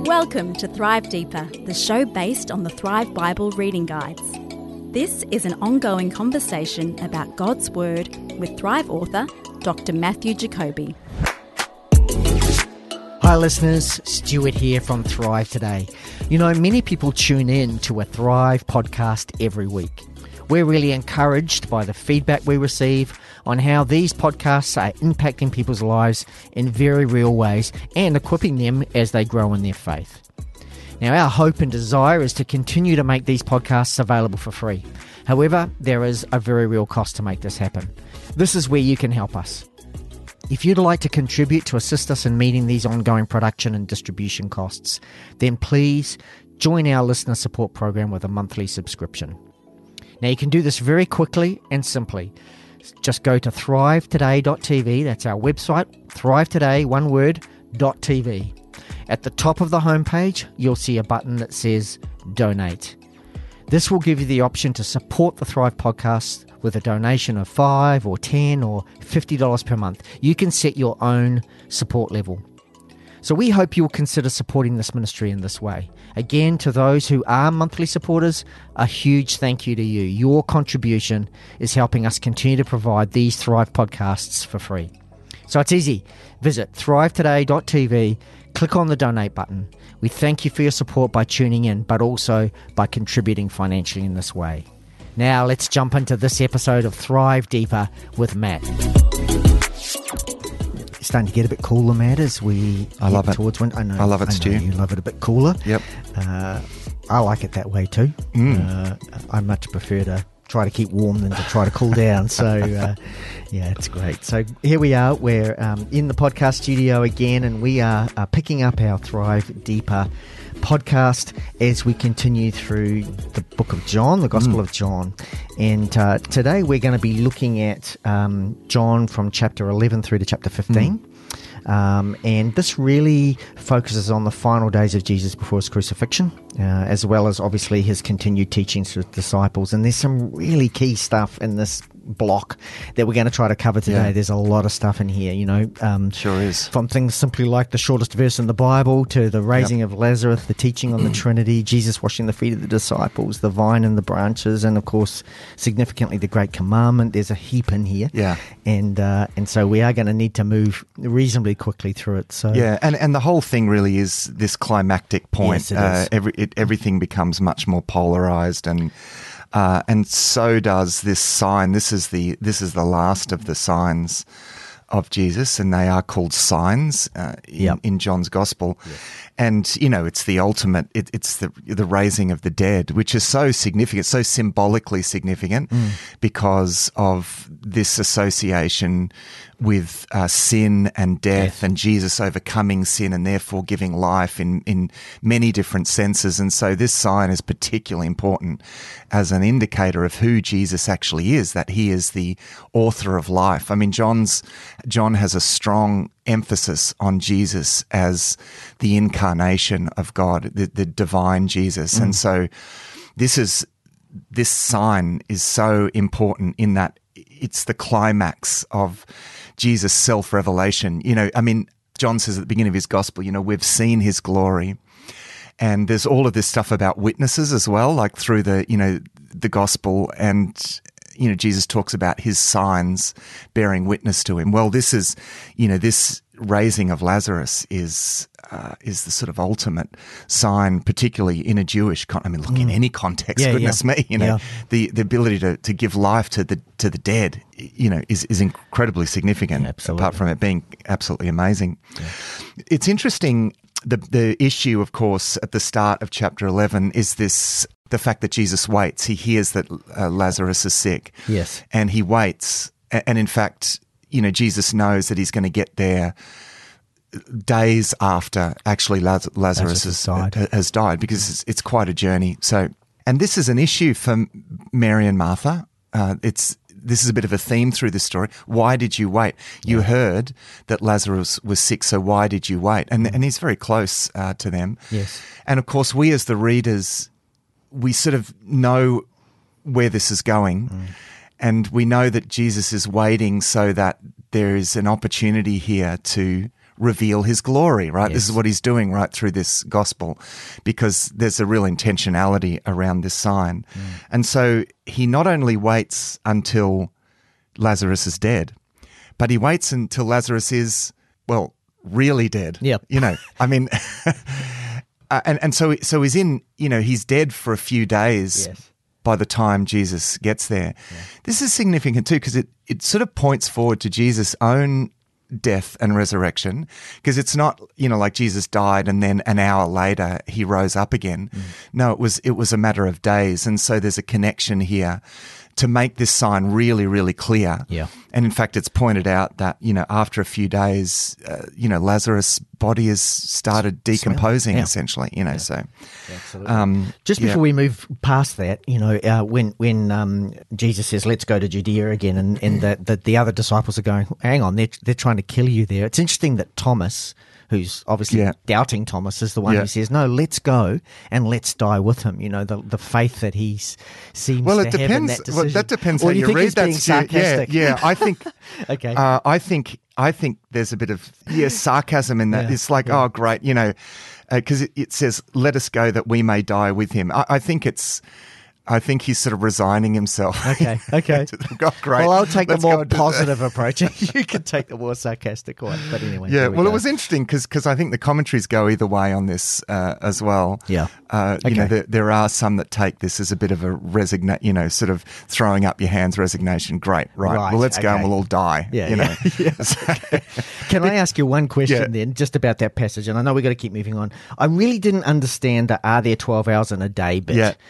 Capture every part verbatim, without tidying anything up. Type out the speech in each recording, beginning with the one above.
Welcome to Thrive Deeper, the show based on the Thrive Bible reading guides. This is an ongoing conversation about God's Word with Thrive author, Doctor Matthew Jacoby. Hi listeners, Stuart here from Thrive Today. You know, many people tune in to a Thrive podcast every week. We're really encouraged by the feedback we receive on how these podcasts are impacting people's lives in very real ways and equipping them as they grow in their faith. Now, our hope and desire is to continue to make these podcasts available for free. However, there is a very real cost to make this happen. This is where you can help us. If you'd like to contribute to assist us in meeting these ongoing production and distribution costs, then please join our listener support program with a monthly subscription. Now, you can do this very quickly and simply. Just go to thrive today dot t v. That's our website, thrive today, one word, .tv. At the top of the homepage, you'll see a button that says Donate. This will give you the option to support the Thrive podcast with a donation of five or ten or fifty dollars per month. You can set your own support level. So we hope you'll consider supporting this ministry in this way. Again, to those who are monthly supporters, a huge thank you to you. Your contribution is helping us continue to provide these Thrive podcasts for free. So it's easy. Visit thrive today dot t v, click on the donate button. We thank you for your support by tuning in, but also by contributing financially in this way. Now let's jump into this episode of Thrive Deeper with Matt. It's starting to get a bit cooler, Matt, as we I love get it. towards winter. I know, I love it, I know Stu. You love it a bit cooler. Yep. Uh, I like it that way too. Mm. Uh, I much prefer to try to keep warm than to try to cool down. So, uh, yeah, it's great. So here we are. We're um, in the podcast studio again, and we are uh, picking up our Thrive Deeper podcast as we continue through the book of John, the Gospel mm. of John. And uh, today we're going to be looking at um, John from chapter eleven through to chapter fifteen. Mm. Um, and this really focuses on the final days of Jesus before his crucifixion, uh, as well as obviously his continued teachings to his disciples. And there's some really key stuff in this block that we're going to try to cover today. Yeah. There's a lot of stuff in here, you know. Um, sure is. From things simply like the shortest verse in the Bible to the raising yep. of Lazarus, the teaching on the Trinity, Jesus washing the feet of the disciples, the vine and the branches, and of course, significantly, the Great Commandment. There's a heap in here. Yeah. And uh, and so we are going to need to move reasonably quickly through it. So yeah, and, and the whole thing really is this climactic point. Yes, it uh, is. Every, it, everything becomes much more polarized, and uh, and so does this sign. This is the this is the last of the signs of Jesus, and they are called signs uh, in, yep. in John's Gospel. Yes. And, you know, it's the ultimate, it, it's the the raising of the dead, which is so significant, so symbolically significant mm. because of this association with uh, sin and death, death and Jesus overcoming sin and therefore giving life in, in many different senses. And so this sign is particularly important as an indicator of who Jesus actually is, that he is the author of life. I mean, John's John has a strong emphasis on Jesus as the incarnation of God, the, the divine Jesus. Mm. And so this is this sign is so important in that it's the climax of Jesus' self-revelation. You know, I mean, John says at the beginning of his gospel, you know, we've seen his glory. And there's all of this stuff about witnesses as well, like through the, you know, the gospel, and you know, Jesus talks about his signs bearing witness to him. Well, this is, you know, this raising of Lazarus is uh, is the sort of ultimate sign, particularly in a Jewish con- I mean, look, mm. in any context, yeah, goodness yeah. me, you know, yeah. the, the ability to, to give life to the to the dead, you know, is, is incredibly significant. Absolutely. Apart from it being absolutely amazing. Yeah. It's interesting. The the issue, of course, at the start of chapter eleven is this. The fact that Jesus waits. He hears that uh, Lazarus is sick. Yes. And he waits. And in fact, you know, Jesus knows that he's going to get there days after actually Laz- Lazarus, Lazarus has, died. Uh, has died, because it's, it's quite a journey. So, and this is an issue for Mary and Martha. Uh, it's This is a bit of a theme through this story. Why did you wait? You yeah. heard that Lazarus was sick, so why did you wait? And, mm. and he's very close uh, to them. Yes. And of course, we as the readers, we sort of know where this is going, mm. and we know that Jesus is waiting so that there is an opportunity here to reveal his glory, right? Yes. This is what he's doing right through this gospel, because there's a real intentionality around this sign. Mm. And so he not only waits until Lazarus is dead, but he waits until Lazarus is, well, really dead. Yep. You know, I mean, uh, and, and so, so he's in, you know, he's dead for a few days. Yes. By the time Jesus gets there. Yeah. This is significant too, because it, it sort of points forward to Jesus' own death and resurrection, because it's not, you know, like Jesus died and then an hour later he rose up again. Mm. No, it was it was a matter of days. And so there's a connection here to make this sign really, really clear. Yeah. And in fact, it's pointed out that, you know, after a few days, uh, you know, Lazarus' body has started decomposing yeah. essentially, you know, yeah. so. Absolutely. Um, Just before yeah. we move past that, you know, uh, when when um, Jesus says, let's go to Judea again, and, and the, the, the other disciples are going, hang on, they're, they're trying to kill you there. It's interesting that Thomas, who's obviously Yeah. doubting Thomas, is the one Yeah. who says, no, let's go and let's die with him. You know, the the faith that he seems Well, to it have in depends. that Well, decision. that depends Or how do you, think read he's that. being Stu. Yeah, sarcastic? yeah. I think. Okay. Uh, I think. I think there's a bit of yeah sarcasm in that. Yeah, It's like, yeah. oh, great, you know, because it, it says, "Let us go that we may die with him." I, I think it's. I think he's sort of resigning himself. Okay, okay. Oh, great. Well, I'll take the Let's go more and do that. positive approach. You can take the more sarcastic one. But anyway. Yeah, there we well, go. it was interesting because I think the commentaries go either way on this uh, as well. Yeah. Uh, You know, Okay. there, there are some that take this as a bit of a resigna, you know, sort of throwing up your hands resignation. Great, right. Right, Well, let's go and okay. we'll all die. Yeah, you yeah, know. yeah. So- Can I ask you one question Yeah. then, just about that passage? And I know we've got to keep moving on. I really didn't understand the are there twelve hours in a day bit. Yeah.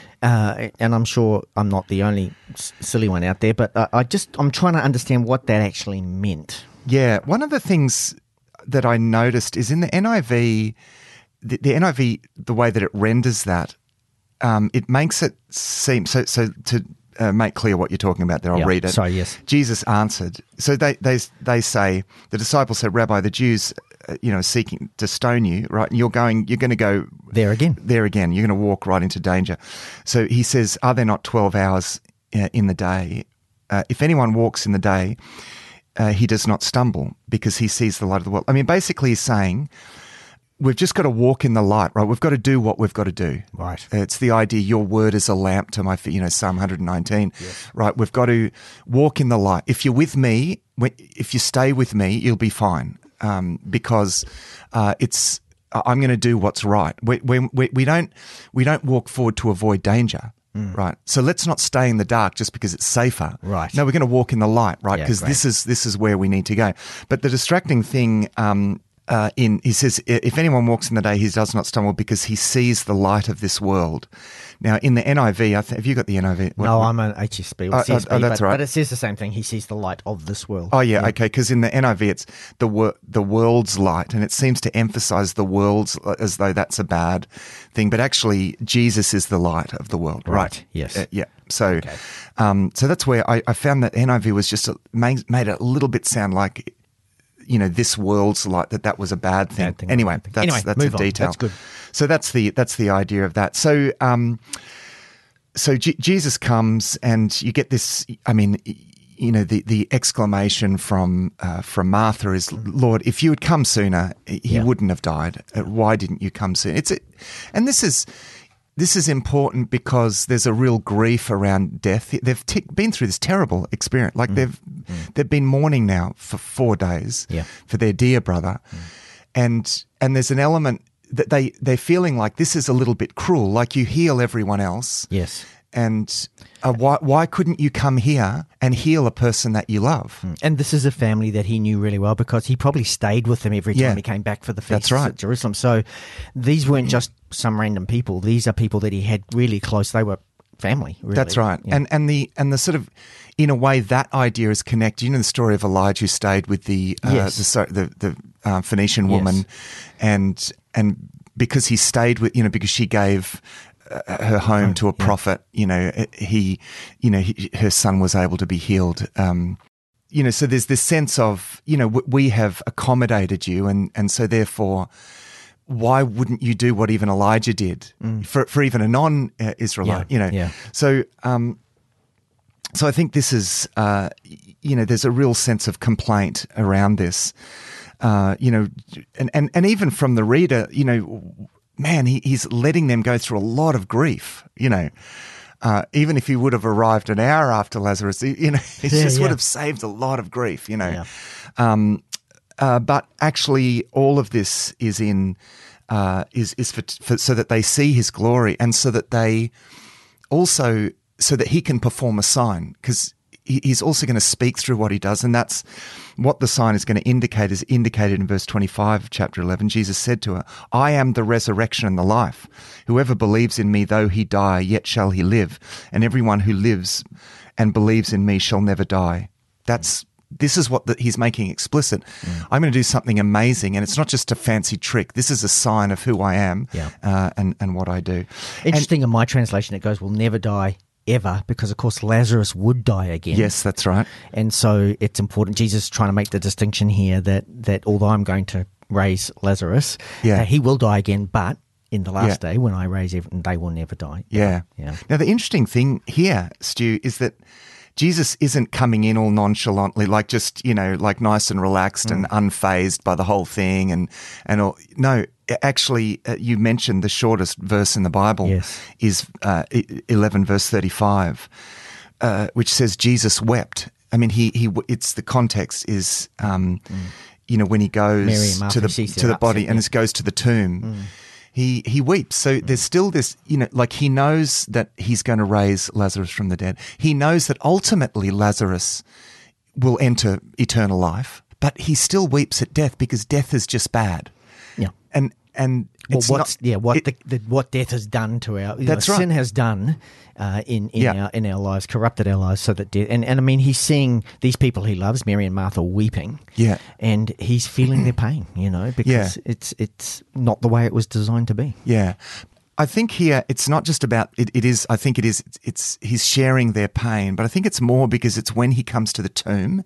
Uh, and I'm sure I'm not the only s- silly one out there, but uh, I just, I'm trying to understand what that actually meant. Yeah, one of the things that I noticed is in the N I V, the, the N I V, the way that it renders that, um, it makes it seem so. So to uh, make clear what you're talking about, there, I'll Yeah, read it. sorry, yes. Jesus answered. So they they they say, the disciples said, "Rabbi, the Jews, uh, you know, seeking to stone you, right? And you're going, you're going to go There again. there again. You're going to walk right into danger." So he says, "Are there not twelve hours uh, in the day? Uh, if anyone walks in the day, uh, he does not stumble because he sees the light of the world." I mean, basically he's saying, we've just got to walk in the light, right? We've got to do what we've got to do. Right. It's the idea, your word is a lamp to my feet, you know, Psalm one nineteen, Yes. right? We've got to walk in the light. If you're with me, when, if you stay with me, you'll be fine, um, because uh, it's, I'm going to do what's right. We, we, we, we don't we don't walk forward to avoid danger. Right, so let's not stay in the dark just because it's safer. Right. No, we're going to walk in the light, right? Yeah, Because great. this is this is where we need to go. But the distracting thing, um, uh, in he says, if anyone walks in the day, he does not stumble because he sees the light of this world. Now, in the N I V, I th- have you got the N I V? What- No, what- I'm an H S B or Oh, oh, C S B, oh, that's but, right. but it says the same thing. He sees the light of this world. Oh yeah, okay. Because in the N I V, it's the wor- the world's light, and it seems to emphasize the world's as though that's a bad thing, but actually Jesus is the light of the world, right? Right, yes. Uh, yeah. So, Okay. um, so that's where I, I found that N I V was just a, made, made it a little bit sound like, you know, this world's light, that that was a bad thing. Bad thing, anyway, bad thing. that's Anyway, that's move a on. detail. That's good. So that's the that's the idea of that. So. Um, So J- Jesus comes, and you get this. I mean, y- you know, the, the exclamation from uh, from Martha is, "Lord, if you had come sooner, he Yeah. wouldn't have died. Uh, Why didn't you come sooner?" It's a, and this is this is important because there's a real grief around death. They've t- been through this terrible experience. Like they've they've been mourning now for four days Yeah. for their dear brother, and and there's an element that they they're feeling like this is a little bit cruel. Like you heal everyone else. Yes. And uh, why why couldn't you come here and heal a person that you love? And this is a family that he knew really well because he probably stayed with them every time Yeah. he came back for the feast That's right. at Jerusalem. So these weren't just some random people. These are people that he had really close. They were family. Really. That's right. Yeah. And and the and the sort of, in a way, that idea is connected. You know the story of Elijah who stayed with the uh, Yes. the so- the, the uh, Phoenician woman, Yes. and and because he stayed with, you know, because she gave uh, her home to a prophet, you know, he, you know, he, her son was able to be healed. Um, you know, so there's this sense of, you know, w- we have accommodated you, and and so therefore, why wouldn't you do what even Elijah did for for even a non-Israelite? Yeah, You know, yeah. so. Um, So I think this is, uh, you know, there's a real sense of complaint around this. uh, you know, and, and, and even from the reader, you know, man, he, he's letting them go through a lot of grief, you know. Uh, even if he would have arrived an hour after Lazarus, you know, he Yeah, just yeah. would have saved a lot of grief, you know. Yeah. Um, uh, but actually, all of this is in uh, is is for, for so that they see his glory, and so that they also so that he can perform a sign, because he's also going to speak through what he does, and that's what the sign is going to indicate. Is indicated in verse twenty-five of chapter eleven. Jesus said to her, "I am the resurrection and the life. Whoever believes in me, though he die, yet shall he live. And everyone who lives and believes in me shall never die." That's this is what the, he's making explicit. Mm. I'm going to do something amazing, and it's not just a fancy trick. This is a sign of who I am Yeah. uh, and and what I do. Interesting. In my translation, it goes, "Will never die." Ever, because of course Lazarus would die again. Yes, that's right. And so it's important. Jesus is trying to make the distinction here that, that although I'm going to raise Lazarus, Yeah. uh, he will die again, but in the last Yeah. day when I raise him, they will never die. Yeah. Yeah. Now, the interesting thing here, Stu, is that Jesus isn't coming in all nonchalantly, like just, you know, like nice and relaxed mm. and unfazed by the whole thing. And, and all. No, actually, uh, you mentioned the shortest verse in the Bible yes. is uh, eleven verse thirty-five, uh, which says Jesus wept. I mean, he, he, it's the context is, um, mm. you know, when he goes Martha, to the, to the body and it goes to the tomb. Mm. He he weeps. So mm. there's still this, you know, like he knows that he's going to raise Lazarus from the dead. He knows that ultimately Lazarus will enter eternal life, but he still weeps at death because death is just bad. Yeah. And and well, it's what's, not, yeah, what it, the, the what death has done to our you that's know, right. sin has done uh, in in yeah. our in our lives, corrupted our lives, so that death. And, and I mean, he's seeing these people he loves, Mary and Martha, weeping. Yeah. And he's feeling their pain, you know, because yeah. it's it's not the way it was designed to be. Yeah. I think here it's not just about it, it is I think it is it's, it's he's sharing their pain, but I think it's more because it's when he comes to the tomb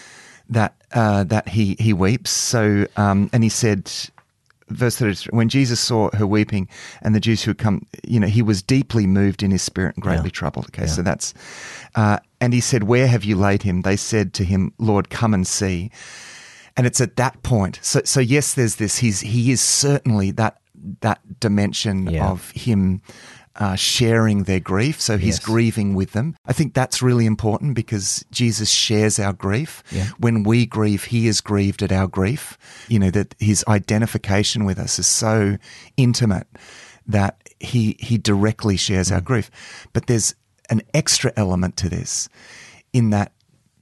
that uh, that he he weeps. So um, and he said, verse thirty-three, when Jesus saw her weeping and the Jews who had come, you know, he was deeply moved in his spirit and greatly yeah. troubled. Okay, yeah. so that's, uh, and he said, "Where have you laid him?" They said to him, "Lord, come and see." And it's at that point. So, so yes, there's this, he's, he is certainly that, that dimension yeah. of him uh, sharing their grief. So he's yes. grieving with them. I think that's really important because Jesus shares our grief. Yeah. When we grieve, he is grieved at our grief. You know, that his identification with us is so intimate that he, he directly shares mm. our grief. But there's an extra element to this in that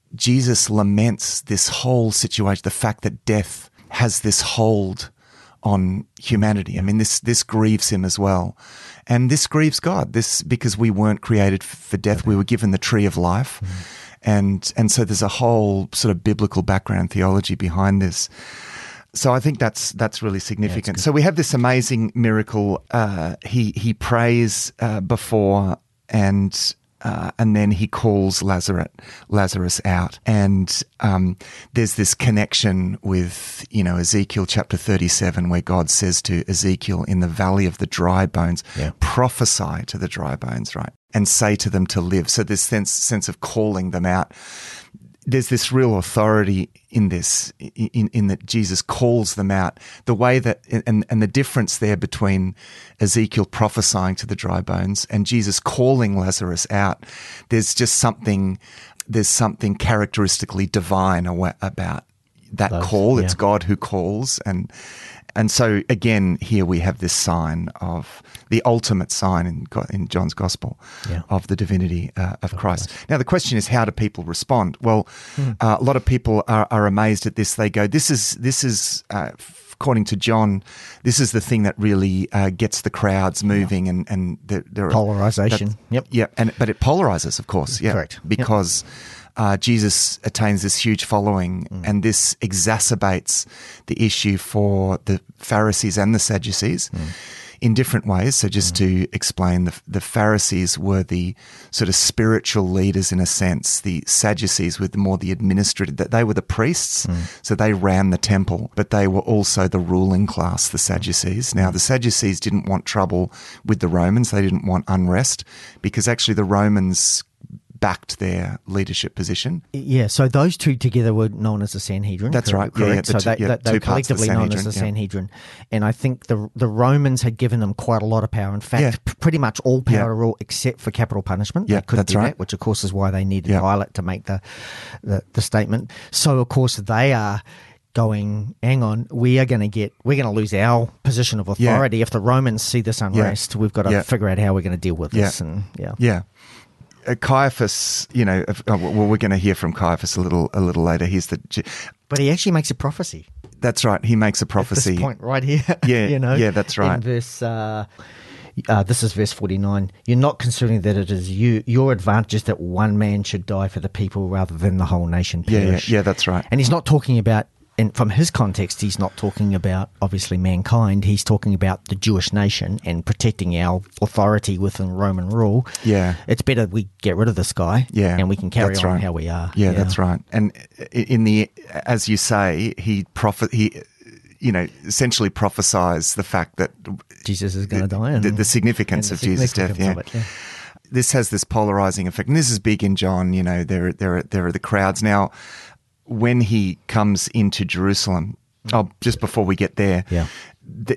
Jesus laments this whole situation, the fact that death has this hold on humanity. I mean, this this grieves him as well. And this grieves God, this because we weren't created for death. We were given the tree of life. Mm-hmm. And and so there's a whole sort of biblical background theology behind this. So I think that's that's really significant. Yeah, so we have this amazing miracle. Uh, he, he prays uh, before and... Uh, and then he calls Lazarus, Lazarus out. And um, there's this connection with, you know, Ezekiel chapter thirty-seven, where God says to Ezekiel, in the valley of the dry bones, yeah. prophesy to the dry bones, right? And say to them to live. So this sense, sense of calling them out. There's this real authority in this, in, in that Jesus calls them out. The way that, and, and the difference there between Ezekiel prophesying to the dry bones and Jesus calling Lazarus out, there's just something, there's something characteristically divine about that Those, call. It's yeah. God who calls. And, and so again, here we have this sign of the ultimate sign in God, in John's Gospel yeah. of the divinity uh, of Christ. Now, the question is, how do people respond? Well, hmm. uh, a lot of people are, are amazed at this. They go, "This is this is." Uh, According to John, this is the thing that really uh, gets the crowds moving, yeah. and and there, there polarization. Yep. Yeah, and but it polarizes, of course. Yeah, correct. Because yep. uh, Jesus attains this huge following, mm. and this exacerbates the issue for the Pharisees and the Sadducees. Mm. In different ways. So just mm. to explain, the, the Pharisees were the sort of spiritual leaders in a sense. The Sadducees were the more the administrative, that they were the priests. Mm. So they ran the temple, but they were also the ruling class, the Sadducees. Now the Sadducees didn't want trouble with the Romans. They didn't want unrest because actually the Romans backed their leadership position. Yeah, so those two together were known as the Sanhedrin. That's correct, right. Yeah, correct? yeah, the so two- they, yeah, they, they were two parts of the collectively known as the Sanhedrin, Sanhedrin. And I think the the Romans had given them quite a lot of power. In fact, Yeah. p- pretty much all power Yeah. to rule except for capital punishment. Yeah, they couldn't that's do right. that, which of course is why they needed Yeah. Pilate to make the, the, the statement. So of course they are going, hang on, we are going to get, we're going to lose our position of authority. If the Romans see this unrest, we've got to Yeah. figure out how we're going to deal with Yeah. this. And yeah. Yeah. Uh, Caiaphas, you know, uh, well, we're going to hear from Caiaphas a little a little later. He's the, But he actually makes a prophecy. that's right. He makes a At prophecy. this point right here. Yeah, you know, yeah, that's right. In verse, uh, uh, this is verse forty-nine. You're not considering that it is you. Your advantage is that one man should die for the people rather than the whole nation Yeah, yeah, perish. yeah, that's right. And he's not talking about, and from his context, he's not talking about obviously mankind. He's talking about the Jewish nation and protecting our authority within Roman rule. Yeah. It's better we get rid of this guy. Yeah, and we can carry that's on right. how we are. Yeah, that's right. And i- in the, as you say, he prophet he, you know, essentially prophesies the fact that Jesus is going to die. And, the, the significance and of the Jesus' death. Yeah. significance of it, yeah. This has this polarizing effect, and this is big in John. You know, there there are, there are the crowds now. When he comes into Jerusalem, oh, just before we get there, Yeah. the,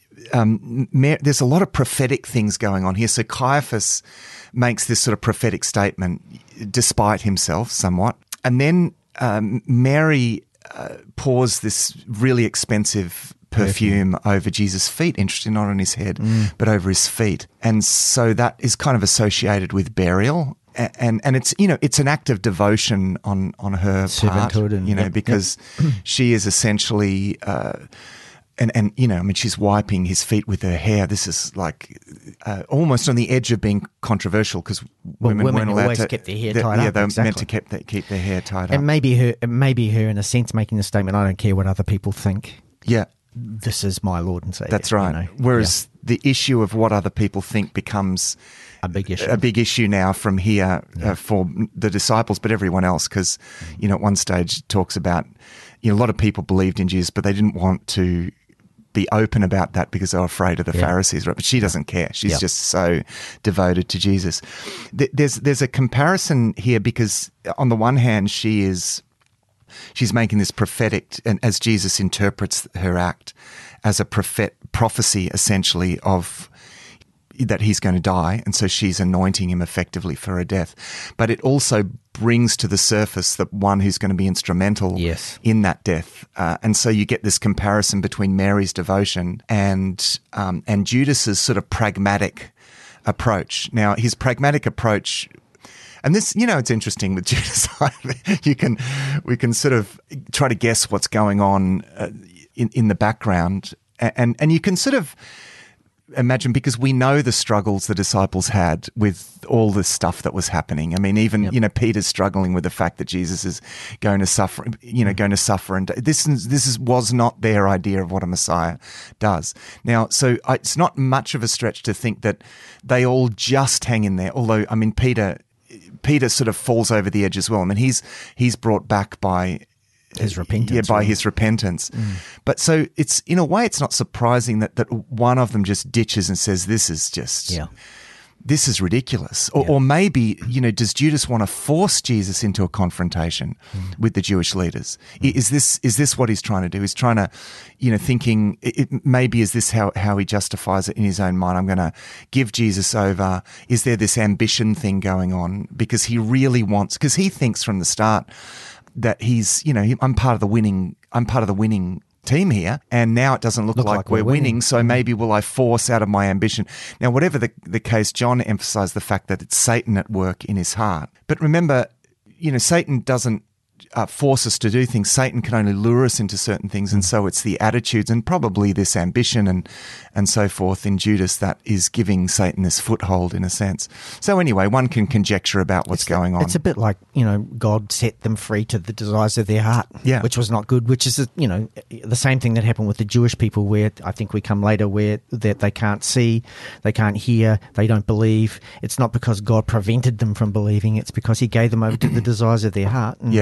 um, Mar- there's a lot of prophetic things going on here. So Caiaphas makes this sort of prophetic statement, despite himself somewhat, and then um, Mary uh, pours this really expensive perfume over Jesus' feet, interesting, not on his head, but over his feet. And so that is kind of associated with burial. A- And and it's, you know, it's an act of devotion on, on her part, Servanthood and- you know, yep, because she is essentially, uh, and, and, you know, I mean, she's wiping his feet with her hair. This is like uh, almost on the edge of being controversial because Well, women, women weren't allowed always to kept their hair they- tied yeah, up, they were meant exactly. to keep, their- keep their hair tied And up. maybe her, maybe her, in a sense, making the statement, I don't care what other people think. Yeah. This is my Lord and Savior. That's right. you know. Whereas the issue of what other people think becomes Yeah. A big issue. a big issue now from here uh, for the disciples, but everyone else, because, you know, at one stage it talks about, you know, a lot of people believed in Jesus, but they didn't want to be open about that because they were afraid of the Yeah. Pharisees, right? But she doesn't care. She's Yeah. just so devoted to Jesus. Th- There's, there's a comparison here because on the one hand, she is... She's making this prophetic, and as Jesus interprets her act as a prophet, prophecy, essentially, of that he's going to die, and so she's anointing him effectively for her death. But it also brings to the surface the one who's going to be instrumental Yes. in that death, uh, and so you get this comparison between Mary's devotion and um, and Judas's sort of pragmatic approach. Now, his pragmatic approach. And this, you know, it's interesting with Judas. you can, we can sort of try to guess what's going on uh, in in the background, and and you can sort of imagine, because we know the struggles the disciples had with all this stuff that was happening. I mean, even Yep. you know, Peter's struggling with the fact that Jesus is going to suffer, you know, going to suffer, and this is this is was not their idea of what a Messiah does. Now, so I, it's not much of a stretch to think that they all just hang in there. Although, I mean, Peter. Peter sort of falls over the edge as well. I mean, he's he's brought back by His repentance, Yeah, by right? his repentance. But so it's in a way, it's not surprising that that one of them just ditches and says, "This is just Yeah. this is ridiculous." Or, Yeah. or maybe, you know, does Judas want to force Jesus into a confrontation Mm. with the Jewish leaders? I- Is this is this what he's trying to do? He's trying to, you know, thinking it, it- maybe is this how how he justifies it in his own mind? I'm going to give Jesus over. Is there this ambition thing going on because he really wants? Because he thinks from the start that he's, you know, he- I'm part of the winning. I'm part of the winning team here, and now it doesn't look, Look like, like we're, we're winning, winning. so maybe will I force out of my ambition? Now, whatever the, the case, John emphasized the fact that it's Satan at work in his heart. But remember, you know, Satan doesn't uh, force us to do things. Satan can only lure us into certain things, and so it's the attitudes and probably this ambition and and so forth in Judas that is giving Satan this foothold in a sense. So anyway, one can conjecture about what's going on. It's a bit like, you know, God set them free to the desires of their heart, Yeah. which was not good, which is, you know, the same thing that happened with the Jewish people, where I think we come later, where that they can't see, they can't hear, they don't believe. It's not because God prevented them from believing, it's because he gave them over to the desires of their heart, and Yeah. they chose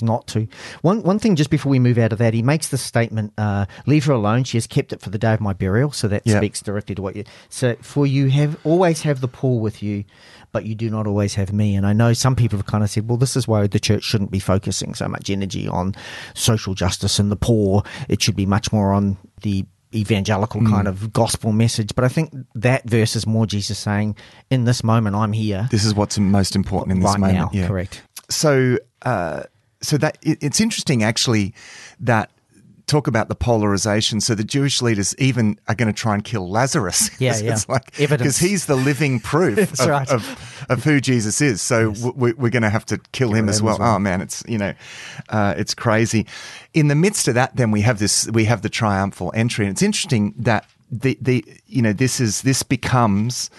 not to. One one thing just before we move out of that, he makes the statement, uh, leave her alone. She has kept it for the day of my burial. So that Yep. speaks directly to what you... So for you have always have the poor with you, but you do not always have me. And I know some people have kind of said, well, this is why the church shouldn't be focusing so much energy on social justice and the poor. It should be much more on the evangelical kind of gospel message. But I think that verse is more Jesus saying, in this moment, I'm here. This is what's most important in this right moment. now, Yeah. correct. So, uh, so that it, it's interesting actually that talk about the polarization. So the Jewish leaders even are going to try and kill Lazarus. Yeah, yeah. It's like, Evidence. because he's the living proof That's of, right. of, of who Jesus is. So Yes. we, we're going to have to kill him him as well. as well. Oh man, it's, you know, uh, it's crazy. In the midst of that, then we have this, we have the triumphal entry. And it's interesting that the, the, you know, this is, this becomes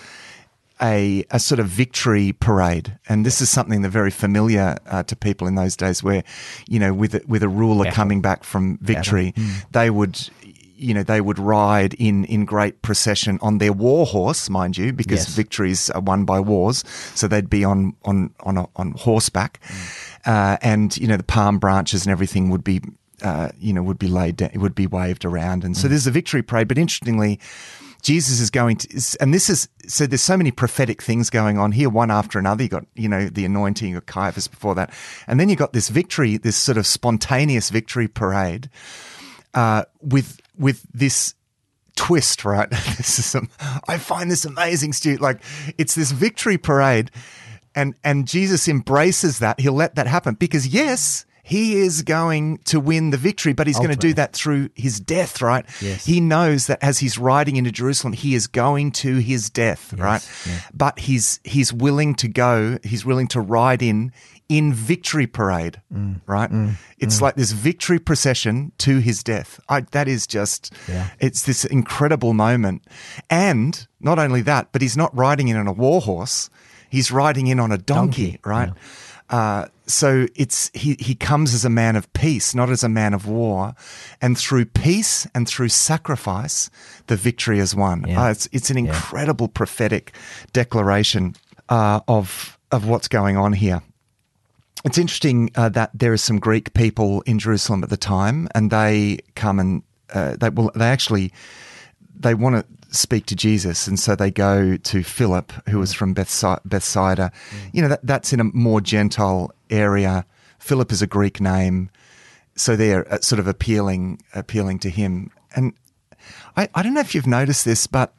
a, a sort of victory parade. And this is something that's very familiar uh, to people in those days where, you know, with, a- with a ruler Battle. coming back from victory, they would, you know, they would ride in, in great procession on their war horse, mind you, because Yes. victories are won by wars. So they'd be on, on, on, a, on horseback. Uh, and, you know, the palm branches and everything would be, uh, you know, would be laid down, it would be waved around. And so there's a victory parade. But interestingly, Jesus is going to, is- and this is, so there's so many prophetic things going on here, one after another. You got, you know, the anointing of Caiaphas before that. And then you got this victory, this sort of spontaneous victory parade, uh, with, with this twist, right? This is some, I find this amazing, Stu. Like, it's this victory parade, and, and Jesus embraces that. He'll let that happen because, yes, he is going to win the victory, but he's going to do Ultimately. that through his death, right? Yes. He knows that as he's riding into Jerusalem, he is going to his death, right? yeah. But he's he's willing to go, he's willing to ride in in victory parade, Mm. right? It's like this victory procession to his death. I, that is just, Yeah. it's this incredible moment. And not only that, but he's not riding in on a war horse, he's riding in on a donkey, Donkey, right? Uh, so it's he, he comes as a man of peace, not as a man of war, and through peace and through sacrifice, the victory is won. Yeah. Uh, it's it's an incredible prophetic declaration uh, of of what's going on here. It's interesting uh, that there are some Greek people in Jerusalem at the time, and they come and uh, they will they actually they want to speak to Jesus, and so they go to Philip, who was from Bethsi- Bethsaida. You know, that, that's in a more Gentile area. Philip is a Greek name, so they're uh, sort of appealing appealing to him. And I, I don't know if you've noticed this, but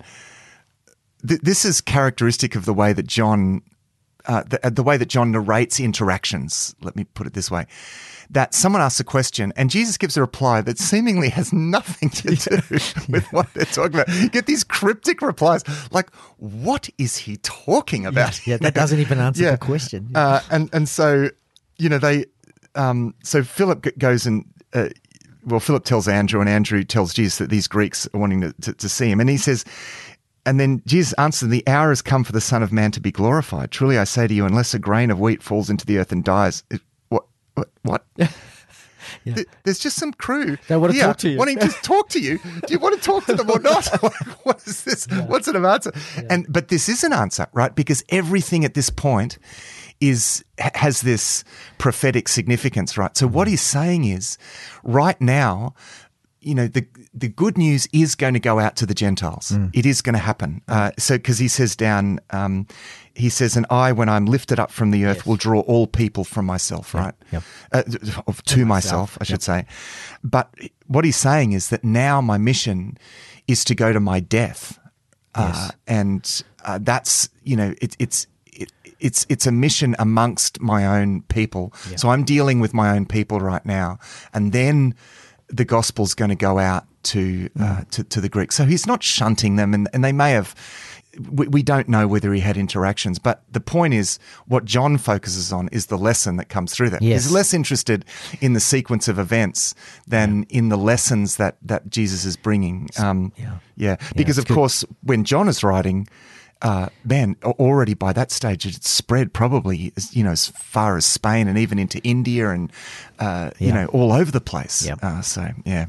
th- this is characteristic of the way that John, uh, the, the way that John narrates interactions. Let me put it this way. That someone asks a question and Jesus gives a reply that seemingly has nothing to do with what they're talking about. You get these cryptic replies like, what is he talking about? Yeah, that doesn't even answer Yeah. the question. Uh, and, and so, you know, they, um, so Philip g- goes and, uh, well, Philip tells Andrew, and Andrew tells Jesus that these Greeks are wanting to, to, to see him. And he says, and then Jesus answered, the hour has come for the Son of Man to be glorified. Truly I say to you, unless a grain of wheat falls into the earth and dies, it, what, what, what? Yeah. Th- There's just some crew They want to here talk to you. wanting to talk to you. Do you want to talk to them or not? Like, what is this? What's an answer? And but this is an answer, right? Because everything at this point is ha- has this prophetic significance, right? So what he's saying is, right now, you know, the the good news is going to go out to the Gentiles. It is going to happen. Uh, so because he says down, um, he says, and I, when I'm lifted up from the earth, Yes. will draw all people from myself, right? Yep. Uh, of- to myself, I should say. But what he's saying is that now my mission is to go to my death. Uh, Yes. and uh, that's, you know, it, it's, it, it's, it's a mission amongst my own people. Yeah. So I'm dealing with my own people right now. And then the gospel's going to go out to, uh, to, to the Greeks. So he's not shunting them, and, and they may have, we, we don't know whether he had interactions, but the point is what John focuses on is the lesson that comes through that. Yes. He's less interested in the sequence of events than in the lessons that, that Jesus is bringing. Um, Yeah. yeah. Because it's of good. course, when John is writing, uh, man, a- already by that stage, it's spread probably, as, you know, as far as Spain and even into India and, uh, you Yeah. know, all over the place. Yeah. Uh, so, yeah.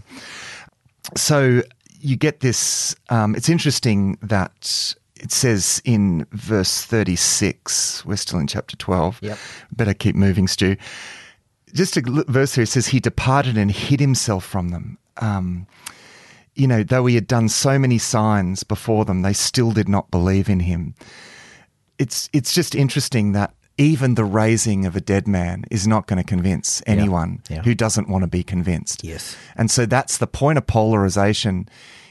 So you get this, um, it's interesting that it says in verse thirty-six, we're still in chapter twelve. Yep. Better keep moving, Stu. just a verse here, it says, he departed and hid himself from them. Um, you know, though he had done so many signs before them, they still did not believe in him. It's it's just interesting that even the raising of a dead man is not going to convince anyone yeah, yeah. who doesn't want to be convinced. Yes. And so that's the point of polarization,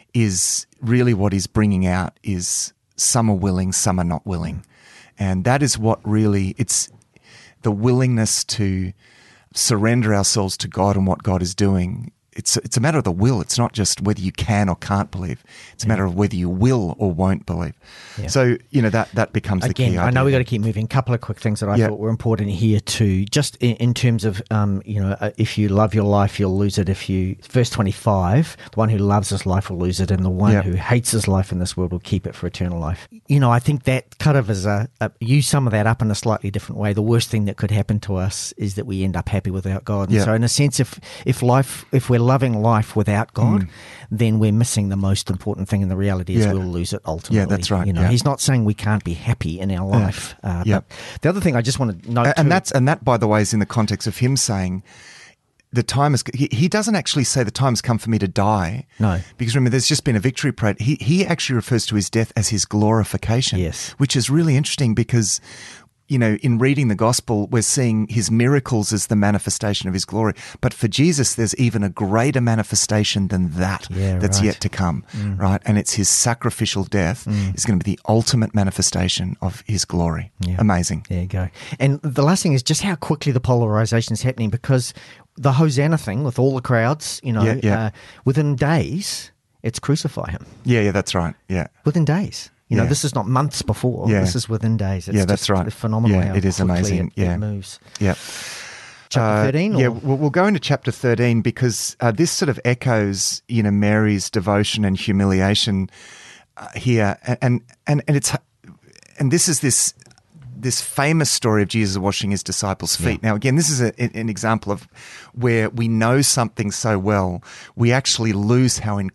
is really what he's bringing out is some are willing, some are not willing. And that is what really, it's the willingness to surrender ourselves to God and what God is doing. It's it's a matter of the will. It's not just whether you can or can't believe. It's a matter of whether you will or won't believe. Yeah. So, you know, that, that becomes the Again, key idea. I know we've got to keep moving. A couple of quick things that I Yeah. thought were important here too, just in, in terms of, um, you know, uh, if you love your life, you'll lose it. If you, verse twenty-five, the one who loves his life will lose it, and the one Yeah. who hates his life in this world will keep it for eternal life. You know, I think that kind of is a, a, you sum of that up in a slightly different way. The worst thing that could happen to us is that we end up happy without God. And Yeah. so in a sense, if, if life, if we're loving life without God, mm. then we're missing the most important thing, and the reality is Yeah. we'll lose it ultimately. Yeah, that's right. You know, Yeah. he's not saying we can't be happy in our life. Uh, Yeah. But the other thing I just want to note, and, and too- that's and that, by the way, is in the context of him saying the time has. He, he doesn't actually say the time has come for me to die. No. Because remember, there's just been a victory parade. He he actually refers to his death as his glorification. Yes. Which is really interesting because, you know, in reading the gospel, we're seeing his miracles as the manifestation of his glory. But for Jesus, there's even a greater manifestation than that Yeah, that's right. yet to come, right? And it's his sacrificial death is going to be the ultimate manifestation of his glory. Yeah. Amazing. There you go. And the last thing is just how quickly the polarization is happening, because the Hosanna thing with all the crowds, you know, Yeah, yeah. Uh, within days, it's crucify him. Yeah, yeah, that's right. Yeah. Within days. You know, Yeah. this is not months before. Yeah. This is within days. It's Yeah, that's just right. phenomenal Yeah, how it is quickly amazing. It, Yeah. it moves. Yeah. Chapter thirteen? Uh, yeah, or- we'll, we'll go into chapter thirteen because uh, this sort of echoes, you know, Mary's devotion and humiliation uh, here, and and and it's and this is this this famous story of Jesus washing his disciples' feet. Yeah. Now, again, this is a, an example of where we know something so well, we actually lose how in,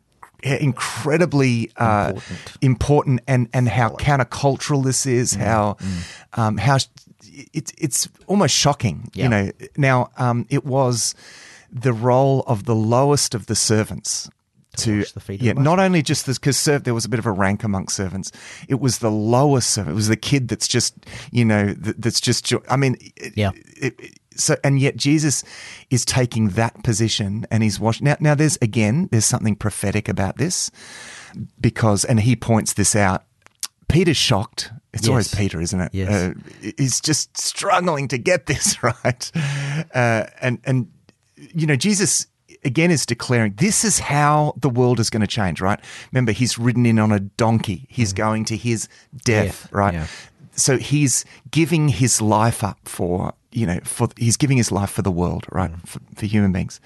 incredibly uh, Important. important and and how countercultural this is, Mm. how um, how it's it's almost shocking, Yeah. you know. Now, um, it was the role of the lowest of the servants to, wash the feet of yeah, the not only just this, because serv- there was a bit of a rank amongst servants. It was the lowest servant. It was the kid that's just, you know, that, that's just. jo- I mean, it- Yeah. it- it- so and yet Jesus is taking that position and he's washing. Now, now there's again, there's something prophetic about this because, and he points this out. Peter's shocked. It's Yes. always Peter, isn't it? Yes. Uh, he's just struggling to get this right, uh, and and you know Jesus again is declaring this is how the world is going to change. Right? Remember, he's ridden in on a donkey. He's going to his death. Death, Right? yeah. So he's giving his life up for you know for he's giving his life for the world. Right? For, for human beings,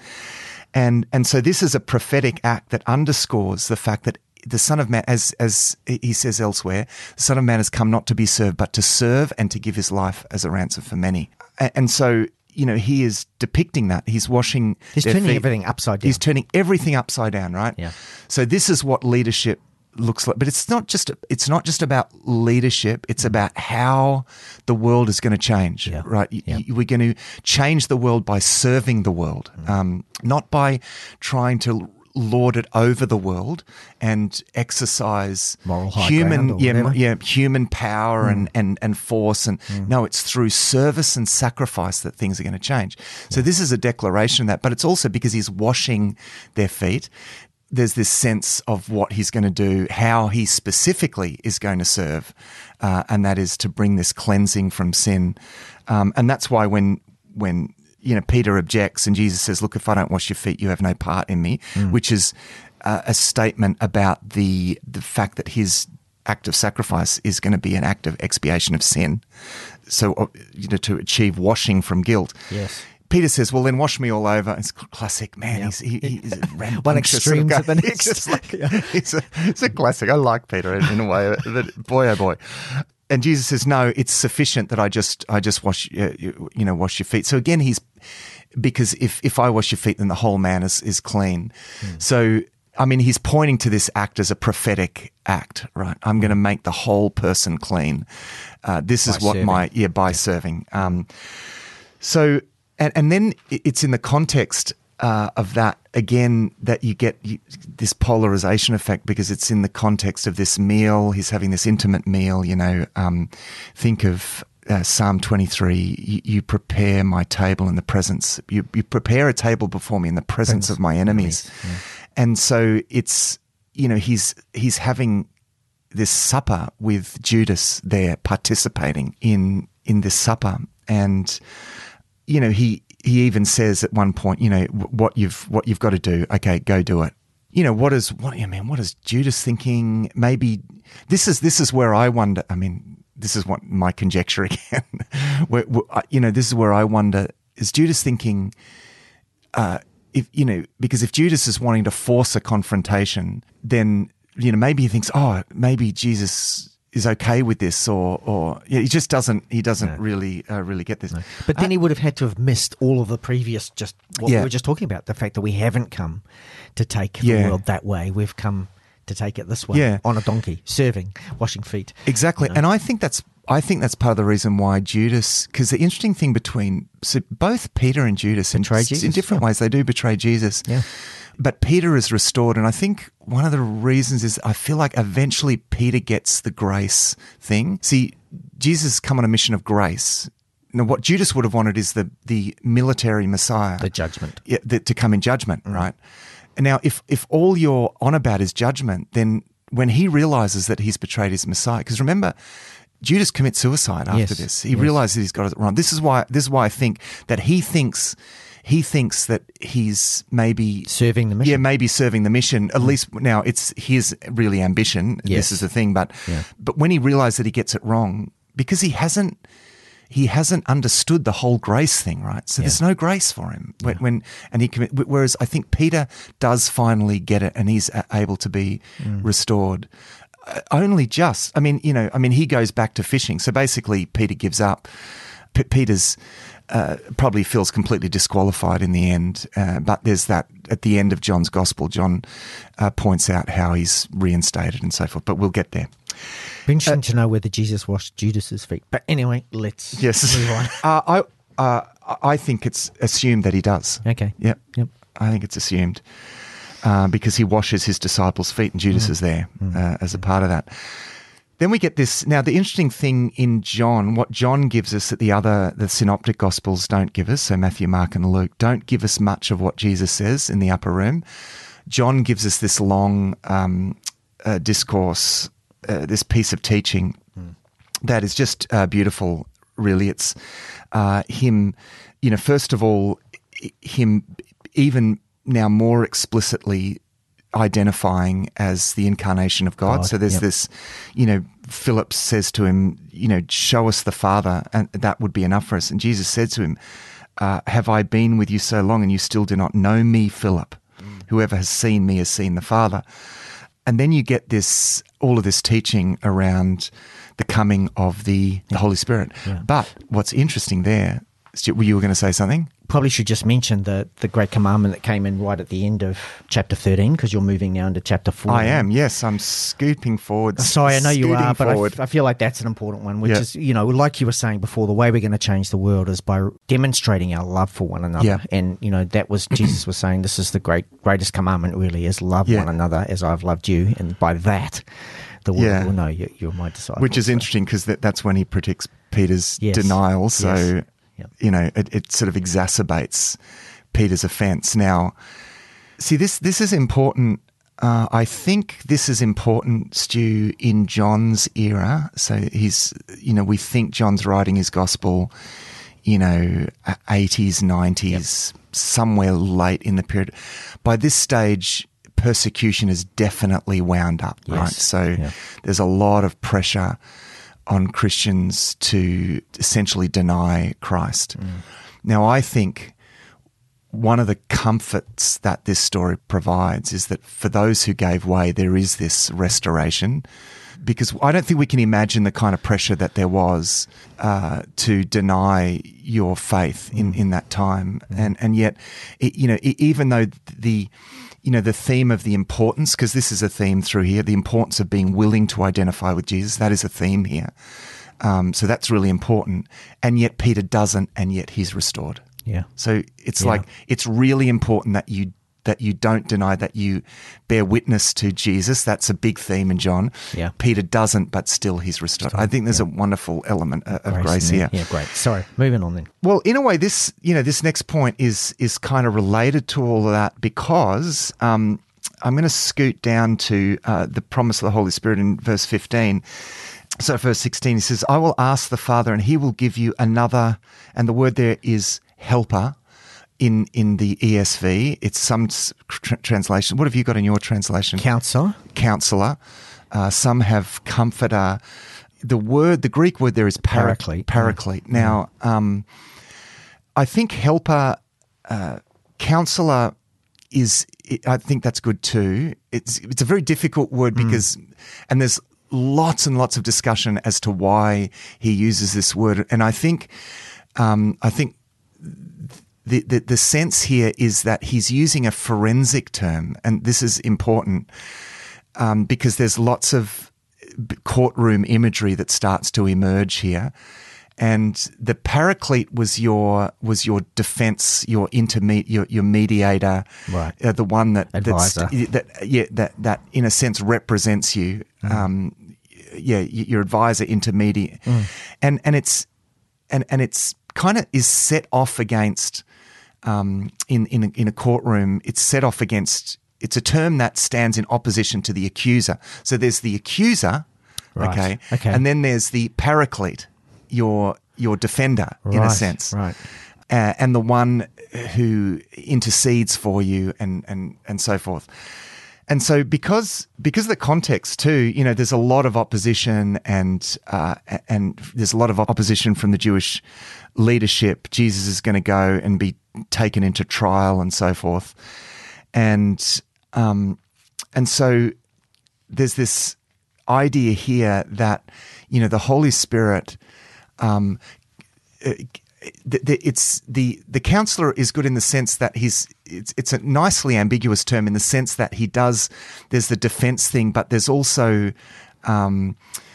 and and so this is a prophetic act that underscores the fact that the Son of Man, as as he says elsewhere, the Son of Man has come not to be served, but to serve and to give his life as a ransom for many. A- And so, you know, he is depicting that. He's washing He's their turning feet. everything upside down. He's turning everything upside down, right? Yeah. So this is what leadership looks like. But it's not just it's not just about leadership. It's about how the world is going to change, Yeah. right? Y- Yeah. y- We're going to change the world by serving the world, um, not by trying to lord it over the world and exercise Moral high human, ground or yeah, whatever. yeah, human power and, and, and force. And no, it's through service and sacrifice that things are going to change. So this is a declaration of that, but it's also because he's washing their feet. There's this sense of what he's going to do, how he specifically is going to serve, uh, and that is to bring this cleansing from sin. Um, and that's why when when you know Peter objects and Jesus says, "Look, if I don't wash your feet, you have no part in me," which is uh, a statement about the the fact that his act of sacrifice is going to be an act of expiation of sin. So uh, you know to achieve washing from guilt. Yes. Peter says, "Well, then wash me all over." It's classic, man. Yeah. He's, he, he's a rambunctious One extreme sort to of the guy. next. He's just like, it's, a, it's a classic. I like Peter in, in a way. That, boy, oh boy. And Jesus says, "No, it's sufficient that I just, I just wash, uh, you, you know, wash your feet." So again, he's because if if I wash your feet, then the whole man is is clean. Mm. So. I mean, he's pointing to this act as a prophetic act, right? I'm going to make the whole person clean. Uh, this is By what serving. my, yeah, by serving. Um, so, and, and then it's in the context uh, of that, again, that you get you, this polarization effect, because it's in the context of this meal. He's having this intimate meal, you know. Um, think of uh, Psalm twenty-three, you, you prepare my table in the presence, you, you prepare a table before me in the presence of my enemies. Yeah. And so it's, you know, he's he's having this supper with Judas there, participating in in this supper. And, you know, he he even says at one point, you know, what you've what you've got to do, okay, go do it. You know, what is what I mean, what is Judas thinking? Maybe this is this is where I wonder, I mean, this is what my conjecture again. where, where, you know, this is where I wonder, is Judas thinking, uh, if you know, because if Judas is wanting to force a confrontation, then, you know, maybe he thinks, oh, maybe Jesus is okay with this, or or yeah, he just doesn't he doesn't No. really uh, really get this. No. But then Uh, he would have had to have missed all of the previous, just what Yeah. we were just talking about, the fact that we haven't come to take the Yeah. world that way. We've come to take it this way, Yeah. on a donkey, serving, washing feet. Exactly, You know? and I think that's I think that's part of the reason why Judas. Because the interesting thing between so both Peter and Judas in, Betray in Jesus, different yeah. ways, they do betray Jesus. Yeah. But Peter is restored, and I think one of the reasons is I feel like eventually Peter gets the grace thing. See, Jesus has come on a mission of grace. Now, what Judas would have wanted is the the military Messiah, The judgment. yeah, the, to come in judgment, right? And now, if if all you're on about is judgment, then when he realizes that he's betrayed his Messiah, because remember, Judas commits suicide after Yes, this. He yes. realizes he's got it wrong. This is why. This is why I think that he thinks he thinks that he's maybe Serving the mission. yeah, maybe serving the mission. At least now it's his really ambition. Yes. This is the thing. But Yeah. but when he realized that he gets it wrong, because he hasn't he hasn't understood the whole grace thing, right? So Yeah. there's no grace for him when, when and he commit. Whereas I think Peter does finally get it, and he's a- able to be Mm. restored. Uh, only just. I mean, you know, I mean, he goes back to fishing. So basically, Peter gives up. P- Peter's uh, probably feels completely disqualified in the end. Uh, but there's that at the end of John's Gospel, John uh, points out how he's reinstated and so forth. But we'll get there. Be interesting to know whether Jesus washed Judas's feet. But anyway, let's Yes, move on. uh, I uh, I think it's assumed that he does. Okay. Yep. Yep. I think it's assumed uh, because he washes his disciples' feet, and Judas is there uh, as a part of that. Then we get this. Now, the interesting thing in John, what John gives us that the other, the synoptic gospels don't give us, so Matthew, Mark, and Luke, don't give us much of what Jesus says in the upper room. John gives us this long um, uh, discourse, uh, this piece of teaching that is just uh, beautiful, really. It's uh, him, you know, first of all, him even now more explicitly identifying as the incarnation of God. God, So there's yep. this, you know, Philip says to him, you know, show us the Father, and that would be enough for us. And Jesus said to him, uh, have I been with you so long and you still do not know me, Philip? Whoever has seen me has seen the Father. And then you get this, all of this teaching around the coming of the, the Holy Spirit. Yeah. But what's interesting there, Stu, you were going to say something? Probably should just mention the, the great commandment that came in right at the end of chapter thirteen, because you're moving now into chapter four. I am, yes. I'm scooping forward. Sorry, I know you scooting are, but I, forward. f- I feel like that's an important one, which Yeah. is, you know, like you were saying before, the way we're going to change the world is by demonstrating our love for one another. Yeah. And, you know, that was, Jesus was saying, this is the great greatest commandment really, is love Yeah. one another as I've loved you. And by that, the world Yeah. will know you, you're my disciple. Which is So- interesting because that, that's when he predicts Peter's Yes. denial. So, Yes. Yep. you know, it, it sort of exacerbates Peter's offense. Now, see, this this is important. Uh, I think this is important, Stu, in John's era. So he's, you know, we think John's writing his gospel, you know, eighties, nineties, somewhere late in the period. By this stage, persecution is definitely wound up, Yes. right? So Yeah. there's a lot of pressure on Christians to essentially deny Christ. Now, I think one of the comforts that this story provides is that for those who gave way, there is this restoration, because I don't think we can imagine the kind of pressure that there was uh, to deny your faith in, in that time. And and yet, it, you know, e- even though the you know, the theme of the importance, because this is a theme through here, the importance of being willing to identify with Jesus, that is a theme here. Um, so that's really important. And yet Peter doesn't, and yet he's restored. Yeah. So it's Yeah. like it's really important that you that you don't deny, that you bear witness to Jesus. That's a big theme in John. Yeah. Peter doesn't, but still he's restored. I think there's yeah. a wonderful element of grace, Grace in here. there. Yeah, great. Sorry, moving on then. Well, in a way, this you know this next point is is kind of related to all of that, because um, I'm going to scoot down to uh, the promise of the Holy Spirit in verse fifteen. So verse sixteen, he says, "I will ask the Father, and he will give you another," and the word there is helper. In, in the E S V, it's some tr- translation. What have you got in your translation? Counselor. Counselor. Uh, some have comforter. The word, the Greek word there is para- Paraclete. Paraclete. Yeah. Now, um, I think helper, uh, counselor is. I think that's good too. It's it's a very difficult word because, mm. and there's lots and lots of discussion as to why he uses this word. And I think, um, I think. The, the the sense here is that he's using a forensic term, and this is important um, because there's lots of courtroom imagery that starts to emerge here, and the paraclete was your was your defense, your intermediate, your, your mediator, right? Uh, the one that advisor, that yeah that that in a sense represents you, mm. um, yeah, your advisor, intermediate, mm. and and it's and and it's kind of is set off against. Um, in in a, in a courtroom, it's set off against. It's a term that stands in opposition to the accuser. So there's the accuser, right. okay, okay, and then there's the paraclete, your your defender, right. in a sense, right, uh, and the one who intercedes for you, and and and so forth. And so because because of the context too, you know, there's a lot of opposition, and uh, and there's a lot of opposition from the Jewish leadership. Jesus is going to go and be taken into trial and so forth, and um, and so there's this idea here that, you know, the Holy Spirit, um, it's the the counselor is good in the sense that he's it's it's a nicely ambiguous term in the sense that he does there's the defense thing, but there's also um,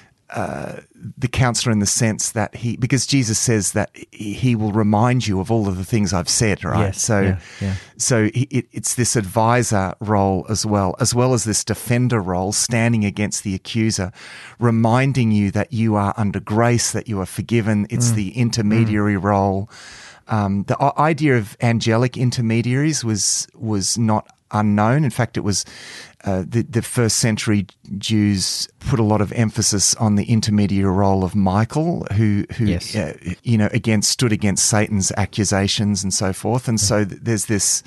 uh, the counselor in the sense that he, because Jesus says that he will remind you of all of the things I've said, right? Yes, so, yeah, yeah. so he, it, it's this advisor role as well, as well as this defender role, standing against the accuser, reminding you that you are under grace, that you are forgiven. It's mm. the intermediary mm. role. Um, the idea of angelic intermediaries was was not unknown. In fact, it was uh, the, the first century Jews put a lot of emphasis on the intermediary role of Michael, who, who yes. uh, you know, again, stood against Satan's accusations and so forth. And mm. so th- there's this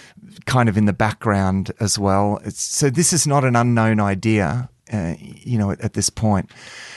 kind of in the background as well. It's, so this is not an unknown idea, uh, you know, at, at this point.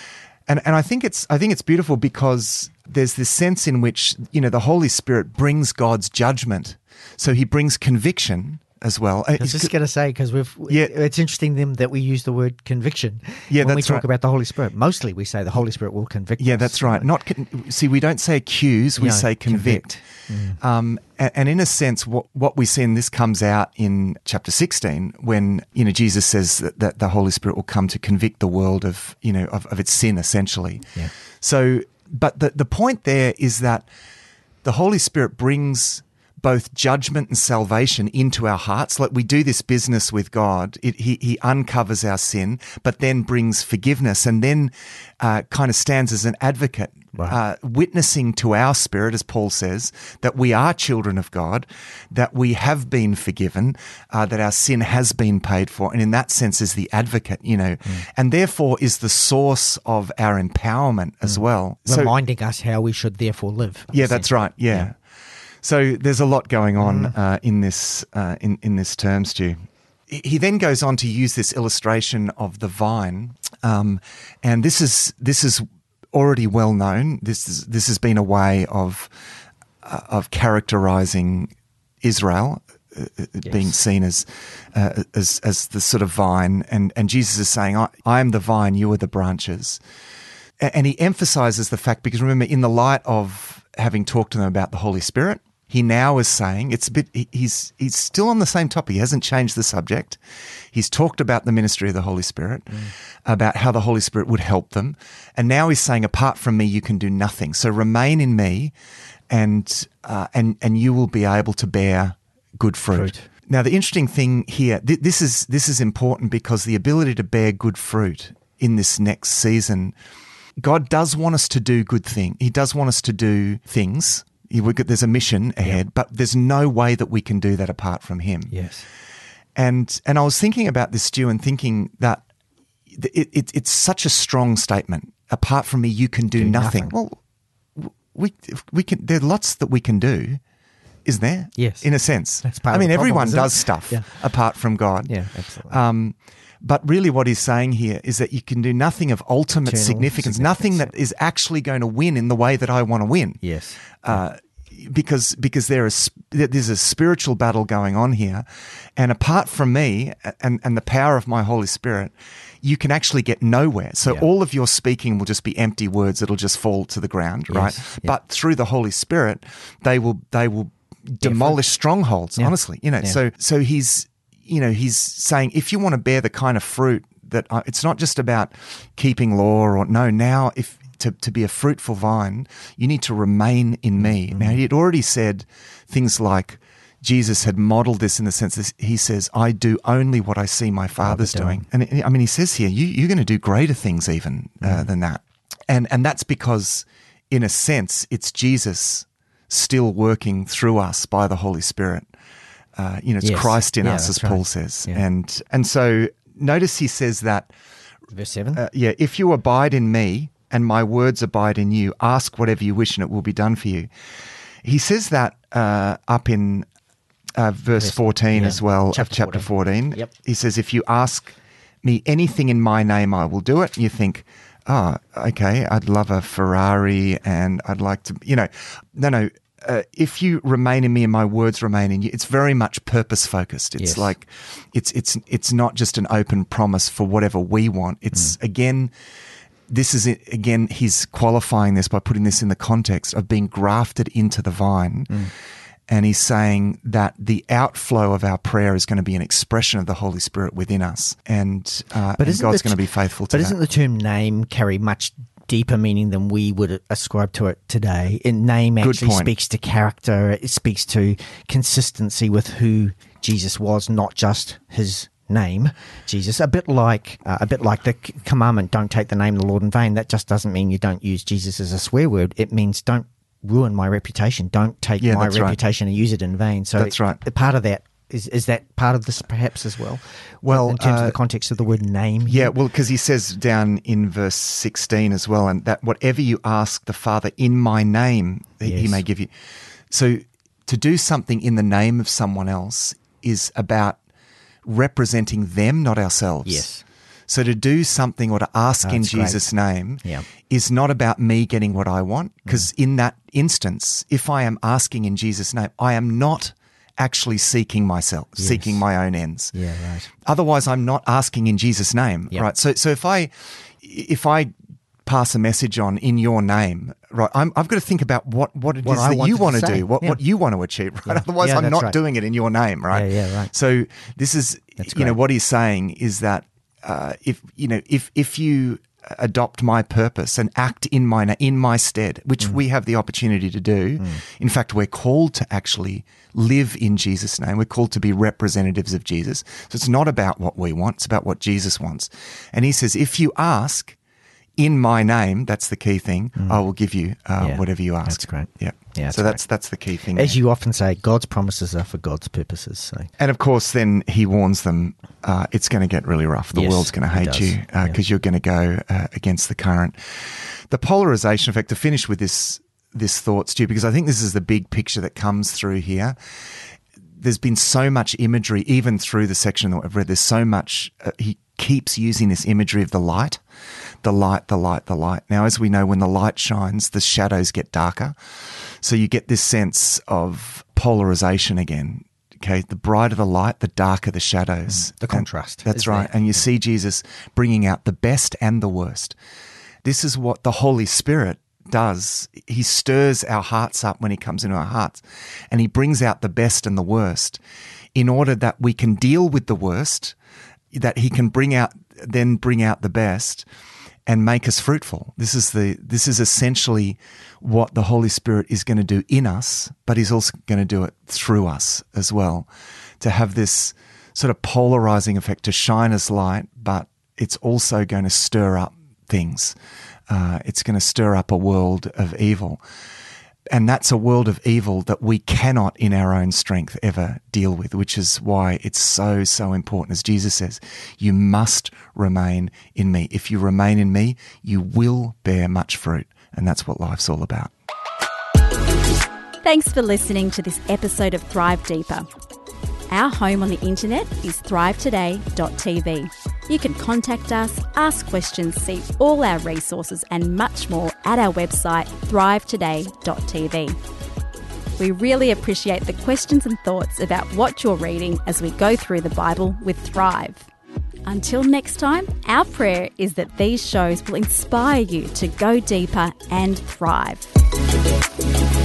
And and I think it's I think it's beautiful because there's this sense in which, you know, the Holy Spirit brings God's judgment. So he brings conviction as well. I was just going to say, because we've yeah. it's interesting them that we use the word conviction yeah, when that's we talk right. about the Holy Spirit. Mostly we say the Holy Spirit will convict yeah, us. that's right. Not con- See, we don't say accuse, we no, say convict. convict. Mm. Um, and, and in a sense, what, what we see, and this comes out in chapter sixteen, when, you know, Jesus says that, that the Holy Spirit will come to convict the world of, you know, of, of its sin, essentially. Yeah. So, but the, the point there is that the Holy Spirit brings both judgment and salvation into our hearts. Like we do this business with God. It, he, he uncovers our sin, but then brings forgiveness, and then uh, kind of stands as an advocate, right. uh, witnessing to our spirit, as Paul says, that we are children of God, that we have been forgiven, uh, that our sin has been paid for, and in that sense is the advocate, you know, mm. and therefore is the source of our empowerment as mm. well. Reminding so, us how we should therefore live. Yeah, that's right. Yeah. yeah. So there's a lot going on mm. uh, in this uh, in in this term, Stu. He then goes on to use this illustration of the vine, um, and this is this is already well known. This is this has been a way of uh, of characterizing Israel, uh, yes. being seen as uh, as as the sort of vine, and and Jesus is saying, I, I am the vine, you are the branches, and he emphasizes the fact, because remember, in the light of having talked to them about the Holy Spirit, he now is saying, it's a bit, he- he's he's still on the same topic. He hasn't changed the subject. He's talked about the ministry of the Holy Spirit, mm. about how the Holy Spirit would help them. And now he's saying, apart from me, you can do nothing. So remain in me and uh, and and you will be able to bear good fruit. fruit. Now, the interesting thing here, th- this is this is important because the ability to bear good fruit in this next season, God does want us to do good things. He does want us to do things. There's a mission ahead, yep. but there's no way that we can do that apart from him. Yes. And and I was thinking about this, Stu, and thinking that it, it, it's such a strong statement. Apart from me, you can do, do nothing. nothing. Well, we we can. There are lots that we can do, isn't there? Yes. In a sense. That's part I of mean, the problem, everyone does it? stuff yeah. apart from God. Yeah, absolutely. Um, But really what he's saying here is that you can do nothing of ultimate Eternal significance, significance, nothing that yeah. is actually going to win in the way that I want to win. Yes. Uh, because because there is there's a spiritual battle going on here. And apart from me and, and the power of my Holy Spirit, you can actually get nowhere. So yeah. all of your speaking will just be empty words. It'll just fall to the ground, yes. right? Yeah. But through the Holy Spirit, they will they will demolish Different. strongholds, Yeah. honestly. You know, Yeah. so so he's you know, he's saying if you want to bear the kind of fruit that I, it's not just about keeping law or no, now if to, to be a fruitful vine, you need to remain in me. Mm-hmm. Now, he had already said things like Jesus had modeled this in the sense that he says, I do only what I see my Father's doing. And it, I mean, he says here, you, you're going to do greater things even uh, mm-hmm. than that. And, and that's because, in a sense, it's Jesus still working through us by the Holy Spirit. Uh, you know, it's yes. Christ in yeah, us, as right. Paul says. Yeah. And and so notice he says that, verse seven. Uh, yeah, if you abide in me and my words abide in you, ask whatever you wish and it will be done for you. He says that uh, up in uh, verse yes. fourteen yeah. as well, chapter of chapter fourteen. Yep. He says, if you ask me anything in my name, I will do it. And you think, oh, okay, I'd love a Ferrari and I'd like to, you know, no, no. Uh, if you remain in me and my words remain in you, it's very much purpose focused. It's yes. like, it's it's it's not just an open promise for whatever we want. It's mm. again, this is it, again, he's qualifying this by putting this in the context of being grafted into the vine. Mm. And he's saying that the outflow of our prayer is going to be an expression of the Holy Spirit within us. And, uh, but and God's t- going to be faithful to but that. But isn't the term name carry much deeper meaning than we would ascribe to it today? And name actually speaks to character. It speaks to consistency with who Jesus was, not just his name, Jesus. A bit like uh, a bit like the c- commandment, don't take the name of the Lord in vain. That just doesn't mean you don't use Jesus as a swear word. It means don't ruin my reputation. Don't take yeah, my that's reputation right. and use it in vain. So that's right. It, part of that is is that part of this perhaps as well? Well, in terms uh, of the context of the word name. Yeah, well, because he says down in verse sixteen as well, and that whatever you ask the Father in my name, yes. he may give you. So to do something in the name of someone else is about representing them, not ourselves. Yes. So to do something or to ask oh, in Jesus' great. name yeah. is not about me getting what I want, because mm. in that instance, if I am asking in Jesus' name, I am not actually seeking myself, yes. seeking my own ends. Yeah, right. Otherwise, I'm not asking in Jesus' name, yep. right? So, so if I, if I pass a message on in your name, right, I'm, I've got to think about what, what it what is I that you want to say. do, what, yeah. what you want to achieve, right? Yeah. Otherwise, yeah, I'm not right. doing it in your name, right? Yeah, yeah, right. So this is, that's you know, great. what he's saying is that uh, if you know, if if you adopt my purpose and act in my in my stead, which mm. we have the opportunity to do. Mm. In fact, we're called to actually live in Jesus' name. We're called to be representatives of Jesus. So it's not about what we want, it's about what Jesus wants. And he says, if you ask in my name, that's the key thing, mm. I will give you uh, yeah. whatever you ask. That's great. Yeah. Yeah, that's so great. that's that's the key thing. As there. you often say, God's promises are for God's purposes. So. And of course, then he warns them, uh, it's going to get really rough. The yes, world's going to hate you because uh, yeah. you're going to go uh, against the current. The polarization effect, to finish with this this thought, Stu, because I think this is the big picture that comes through here. There's been so much imagery, even through the section that I've read, there's so much, uh, he keeps using this imagery of the light, the light, the light, the light. Now, as we know, when the light shines, the shadows get darker. So you get this sense of polarization again. Okay, the brighter the light, the darker the shadows. The contrast. And that's right. There. And you see Jesus bringing out the best and the worst. This is what the Holy Spirit does, he stirs our hearts up when he comes into our hearts, and he brings out the best and the worst in order that we can deal with the worst, that he can bring out, then bring out the best and make us fruitful. This is the this is essentially what the Holy Spirit is going to do in us, but he's also going to do it through us as well, to have this sort of polarizing effect, to shine as light, but it's also going to stir up things. Uh, it's going to stir up a world of evil. And that's a world of evil that we cannot in our own strength ever deal with, which is why it's so, so important. As Jesus says, you must remain in me. If you remain in me, you will bear much fruit. And that's what life's all about. Thanks for listening to this episode of Thrive Deeper. Our home on the internet is thrive today dot t v. You can contact us, ask questions, see all our resources and much more at our website thrive today dot t v. We really appreciate the questions and thoughts about what you're reading as we go through the Bible with Thrive. Until next time, our prayer is that these shows will inspire you to go deeper and thrive.